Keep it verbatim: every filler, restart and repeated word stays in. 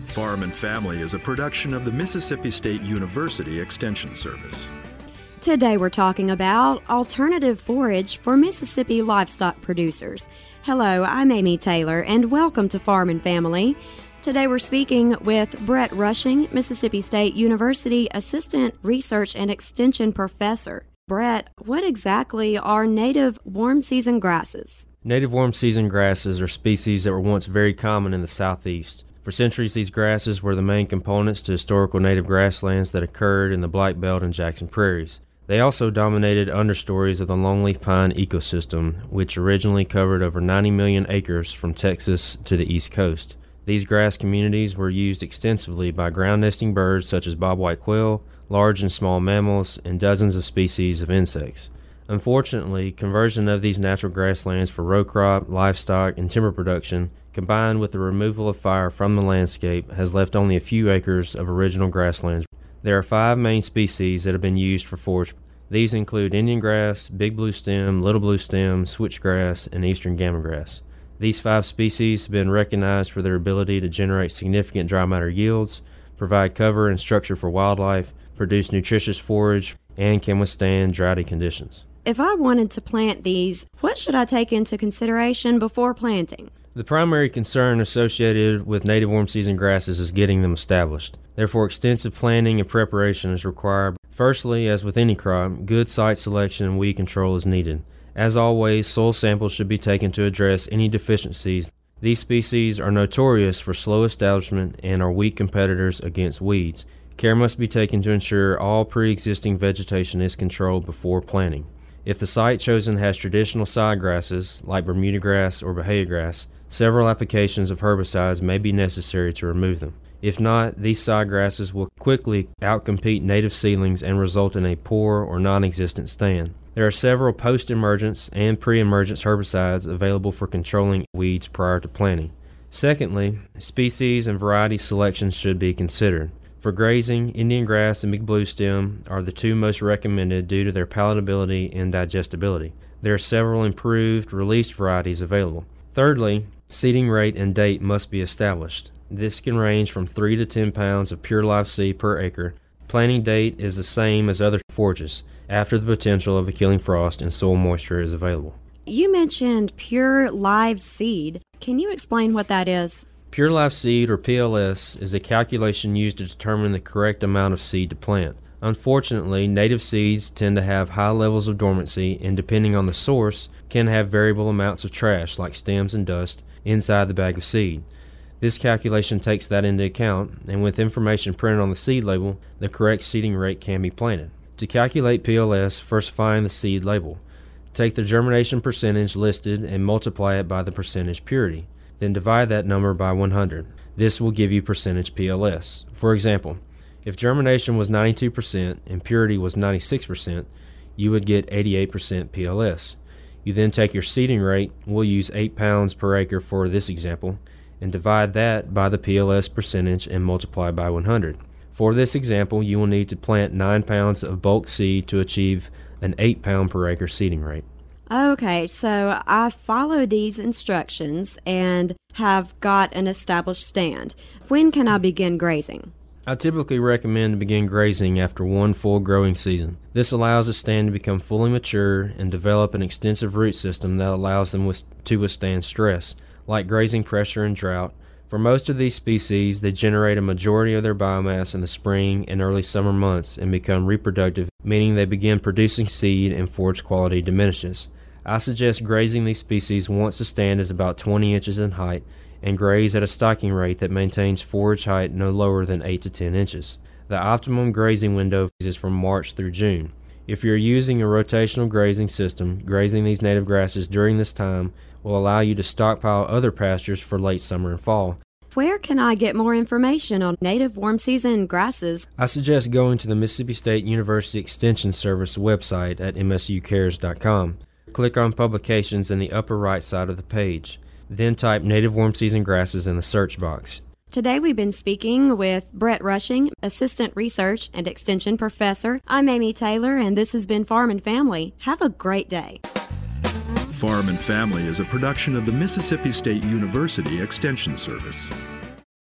Farm and Family is a production of the Mississippi State University Extension Service. Today we're talking about alternative forage for Mississippi livestock producers. Hello, I'm Amy Taylor, and welcome to Farm and Family. Today we're speaking with Brett Rushing, Mississippi State University Assistant Research and Extension Professor. Brett, what exactly are native warm season grasses? Native warm season grasses are species that were once very common in the southeast. For centuries, these grasses were the main components to historical native grasslands that occurred in the Black Belt and Jackson Prairies. They also dominated understories of the longleaf pine ecosystem, which originally covered over ninety million acres from Texas to the East Coast. These grass communities were used extensively by ground-nesting birds such as bobwhite quail, large and small mammals, and dozens of species of insects. Unfortunately, conversion of these natural grasslands for row crop, livestock, and timber production, combined with the removal of fire from the landscape, has left only a few acres of original grasslands. There are five main species that have been used for forage. These include Indian grass, big blue stem, little blue stem, switchgrass, and eastern gammon grass. These five species have been recognized for their ability to generate significant dry matter yields, provide cover and structure for wildlife, produce nutritious forage, and can withstand droughty conditions. If I wanted to plant these, what should I take into consideration before planting? The primary concern associated with native warm season grasses is getting them established. Therefore, extensive planning and preparation is required. Firstly, as with any crop, good site selection and weed control is needed. As always, soil samples should be taken to address any deficiencies. These species are notorious for slow establishment and are weak competitors against weeds. Care must be taken to ensure all pre-existing vegetation is controlled before planting. If the site chosen has traditional side grasses, like Bermuda grass or Bahia grass, several applications of herbicides may be necessary to remove them. If not, these side grasses will quickly outcompete native seedlings and result in a poor or non-existent stand. There are several post-emergence and pre-emergence herbicides available for controlling weeds prior to planting. Secondly, species and variety selection should be considered. For grazing, Indian grass and big blue stem are the two most recommended due to their palatability and digestibility. There are several improved, released varieties available. Thirdly, seeding rate and date must be established. This can range from three to ten pounds of pure live seed per acre. Planting date is the same as other forages, after the potential of a killing frost and soil moisture is available. You mentioned pure live seed. Can you explain what that is? Pure live seed, or P L S, is a calculation used to determine the correct amount of seed to plant. Unfortunately, native seeds tend to have high levels of dormancy and, depending on the source, can have variable amounts of trash, like stems and dust, inside the bag of seed. This calculation takes that into account, and with information printed on the seed label, the correct seeding rate can be planted. To calculate P L S, first find the seed label. Take the germination percentage listed and multiply it by the percentage purity. Then divide that number by one hundred. This will give you percentage P L S. For example, if germination was ninety-two percent and purity was ninety-six percent, you would get eighty-eight percent P L S. You then take your seeding rate, we'll use eight pounds per acre for this example, and divide that by the P L S percentage and multiply by one hundred. For this example, you will need to plant nine pounds of bulk seed to achieve an eight pound per acre seeding rate. Okay, so I followed these instructions and have got an established stand. When can I begin grazing? I typically recommend to begin grazing after one full growing season. This allows the stand to become fully mature and develop an extensive root system that allows them to withstand stress, like grazing pressure and drought. For most of these species, they generate a majority of their biomass in the spring and early summer months and become reproductive, meaning they begin producing seed and forage quality diminishes. I suggest grazing these species once the stand is about twenty inches in height and graze at a stocking rate that maintains forage height no lower than eight to ten inches. The optimum grazing window is from March through June. If you're using a rotational grazing system, grazing these native grasses during this time will allow you to stockpile other pastures for late summer and fall. Where can I get more information on native warm season grasses? I suggest going to the Mississippi State University Extension Service website at m s u cares dot com. Click on Publications in the upper right side of the page. Then type Native Warm Season Grasses in the search box. Today we've been speaking with Brett Rushing, Assistant Research and Extension Professor. I'm Amy Taylor, and this has been Farm and Family. Have a great day. Farm and Family is a production of the Mississippi State University Extension Service.